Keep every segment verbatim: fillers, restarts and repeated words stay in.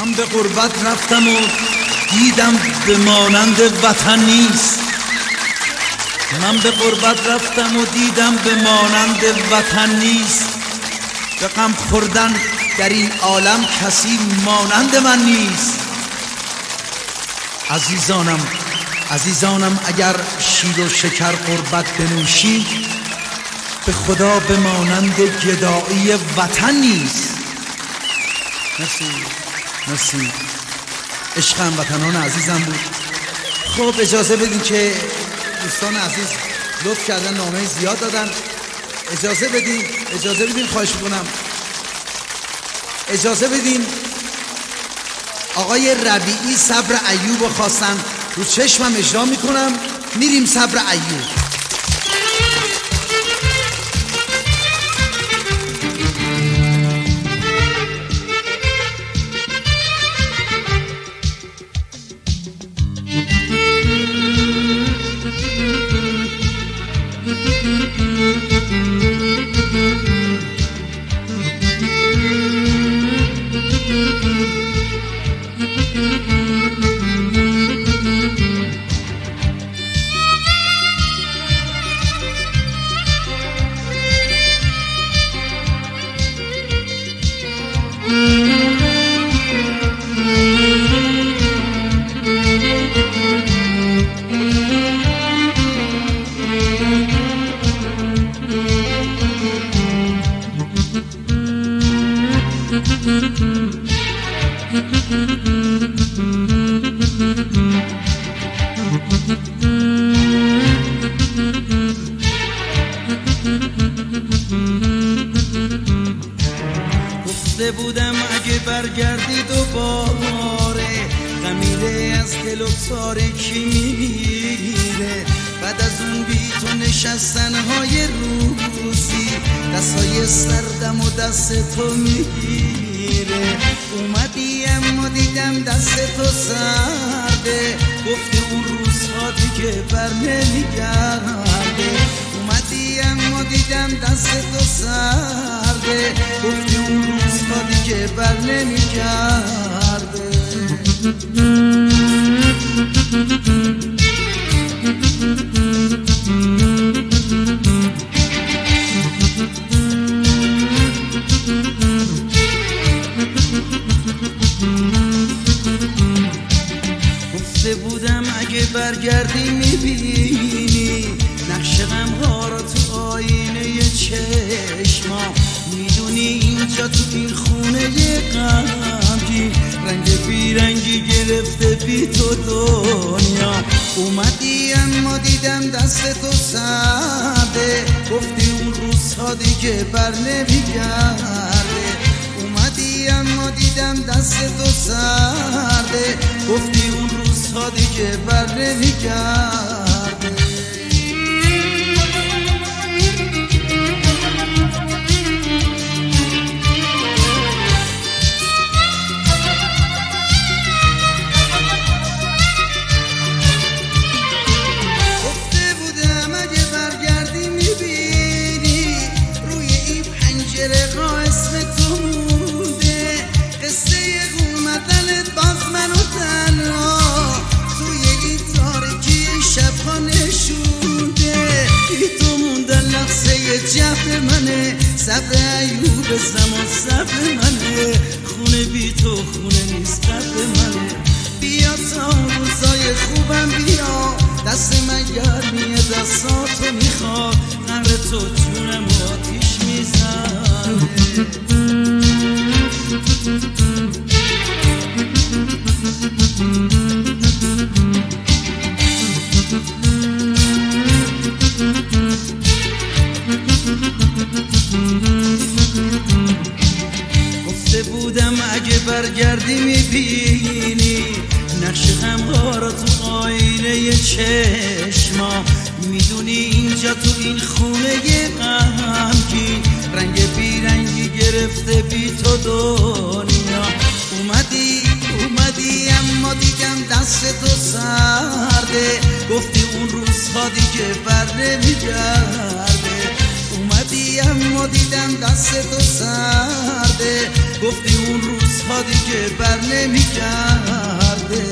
من به غربت رفتم و دیدم به مانند وطن نیست. من به غربت رفتم و دیدم به مانند وطن نیست. به غم خوردن در این عالم کسی مانند من نیست. عزیزانم عزیزانم اگر شیر و شکر غربت بنوشی، به خدا به مانند گدایی وطن نیست. مرسی مرسی. عشقم وطنان عزیزم بود. خب اجازه بدین که دوستان عزیز لطف کردن نامه زیاد دادن. اجازه بدین اجازه بدین خواهش میکنم اجازه بدین آقای ربیعی صبر ایوب رو خواستن، رو چشمم اجرا میکنم. میریم صبر ایوب. گفته بودم اگه برگردی دوباره، غمیده از دل و تاریکی میمیره. بعد از اون بی تو نشستنهای روزی، دستای سردم و دست تو میگیره. اومدی اما دیدم دست تو سرده، گفتی اون روزها دیگه بر نمیگرده. اومدی اما دیدم دست تو سرده، گفتی اون روزها دیگه بر نمیگرده. گفته بودم اگه برگردی میبینی نقش غمها را تو آینه چشما. میدونی اینجا تو این خونه غمگین، رنگ بیرنگی گرفته بی تو دنیا. اومدی اما دیدم دست تو سرده، گفتی اون روزها دیگه بر نمیگرده. اومدی اما دیدم دست تو سرده، گفتی اون روزها دیگه بر نمیگرده. جبر منه صبر ایوب زمان، صبر منه خونه بی تو خونه نیست قبر منه. بیا تا روزای خوبم بیا، دست من گرمیه دستاتو میخواد، قهر تو جونم آتیش میزنه. گفته بودم اگه برگردی میبینی نقش غمها را تو آینه چشما. میدونی اینجا تو این خونه غمگین، رنگ بیرنگی گرفته بی تو دنیا. اومدی اومدی اما دیدم دست تو سرده، گفتی اون روزها دیگه بر نمیگرده. اومدی اما دیدم دست تو سرده، گفتی اون روز روزها دیگه بر نمیگرده.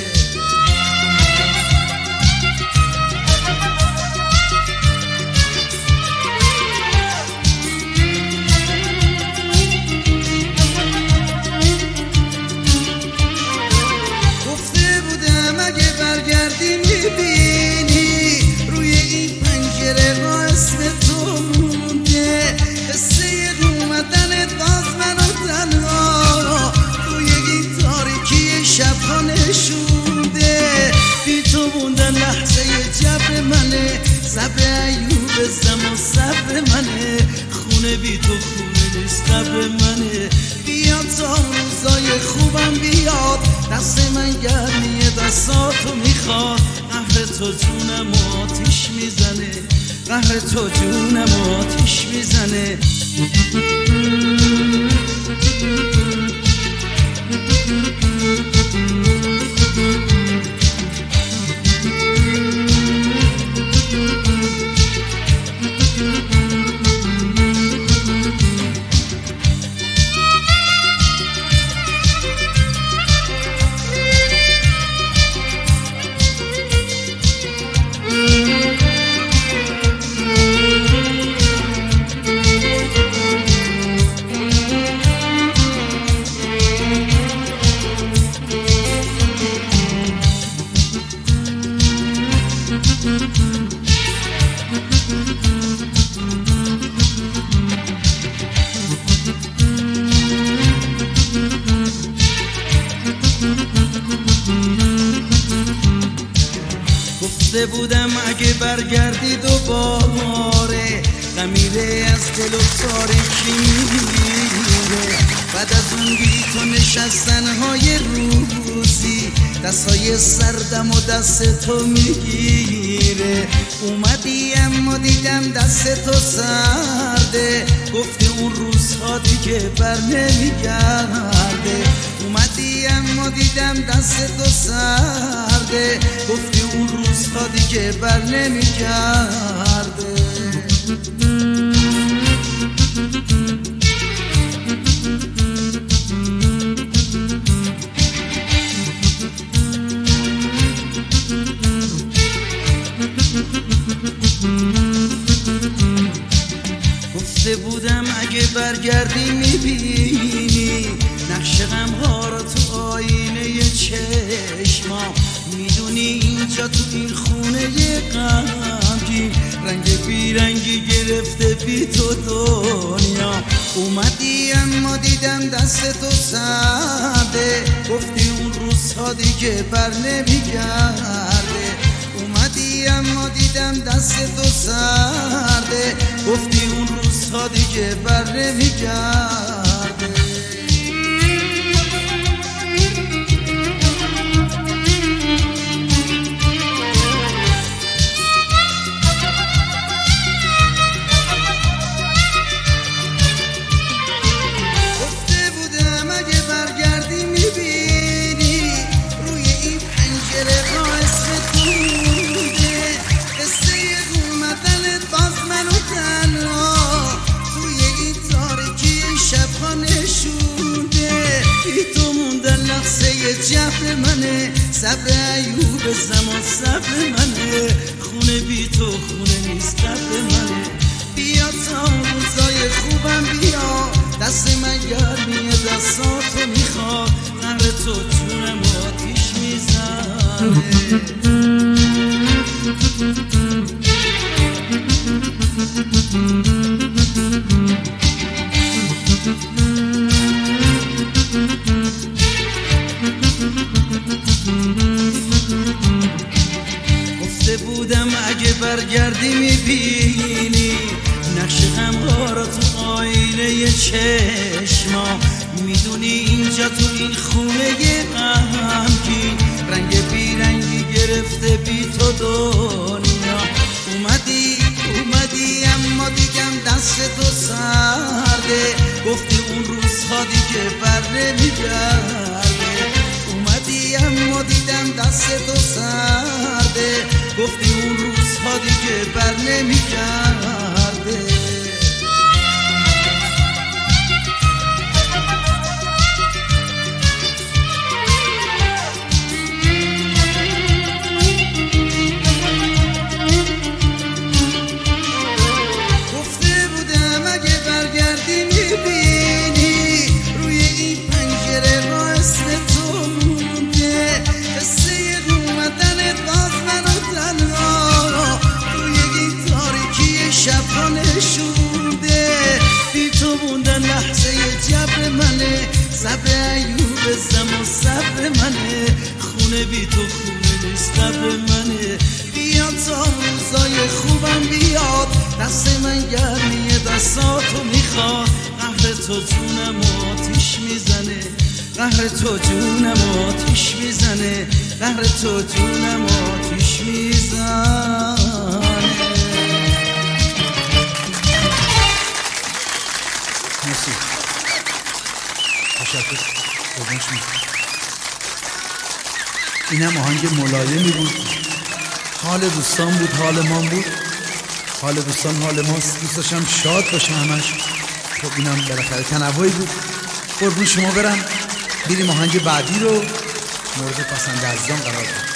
گفته بودم اگه برگردی میبینی روی این پنجره با اسم تو مونده، قصه اومدن باز منو تنها توی این تاریکی شبها نشونده. بی تو موندن لحظه جبر منه، صبر ایوب زمان صبر منه، خونه بی تو خونه نیست قبر منه. بیاد تا روزای خوبم بیاد، دست من گرمیه دستاتو میخواد. قهر تو جونم آتیش میزنه، قهر تو جونم آتیش میزنه. گفته بودم اگه برگردی دوباره، غمیره از دل و تاریکی میره. بعد از اون بی تو نشستنهای روزی، دستای سردم و دست تو میگیره. اومدی اما دیدم دست تو سرده، گفتی اون روزها دیگه بر نمیگرده. اومدی اما دیدم دست تو سرده، گفتی اون روزها دیگه بر نمیگرده. گفته بودم اگه برگردی میبینی نقش غمها رو تو آینه چشما. میدونی اینجا تو این خونه غمگین، رنگ بیرنگی گرفته بی تو دنیا. اومدی اما دیدم دست تو سرده، گفتی اون روزها دیگه بر نمیگرده. اومدی اما دیدم دست تو سرده، گفتی اون روزها دیگه بر نمیگرده. گفته بودم اگه برگردی میبینی روی این پنجره با اسم تو مونده، قصه اومدن باز منو تنها توی این تاریکی شبها نشونده. بی تو موندن لحظه جبر منه، صبر ایوب زمان صبر منه، خونه بی تو خونه نیست قبر منه. بیا تا روزای خوبم بیا، دست من گرمیه دستاتو میخواد. قهر تو جونم آتیش میزنه. گفته بودم اگه برگردی میبینی نقش غمها رو تو آینه چشما. میدونی اینجا تو این خونه غمگین، رنگ بیرنگی گرفته بی تو دنیا. اومدی اومدی اما دیدم دست تو سرده، گفتی اون روزها دیگه بر نمیگرده. اومدی اما دیدم دست تو سرده، گفتی اون روزها دیگه بر نمیگرده. صبر ایوب زم و صبر منه، خونه بی تو خونه نیست قبر منه. بیاد تا روزای خوبم بیاد، دست من گرمی دستاتو میخواد. قهر تو جونم آتیش میزنه، قهر تو جونم آتیش میزنه، قهر تو جونم آتیش میزنه. مرسی، تشکر. این هم آهنگ ملایمی بود، حال دوستان بود، حال ما بود، حال دوستان حال ماست. دوست داشتم شاد باشه همش. خب اینم بالاخره تنوعی بود. قربون شما برم، بریم آهنگ بعدی رو مورد پسند عزیزان قرار بدیم.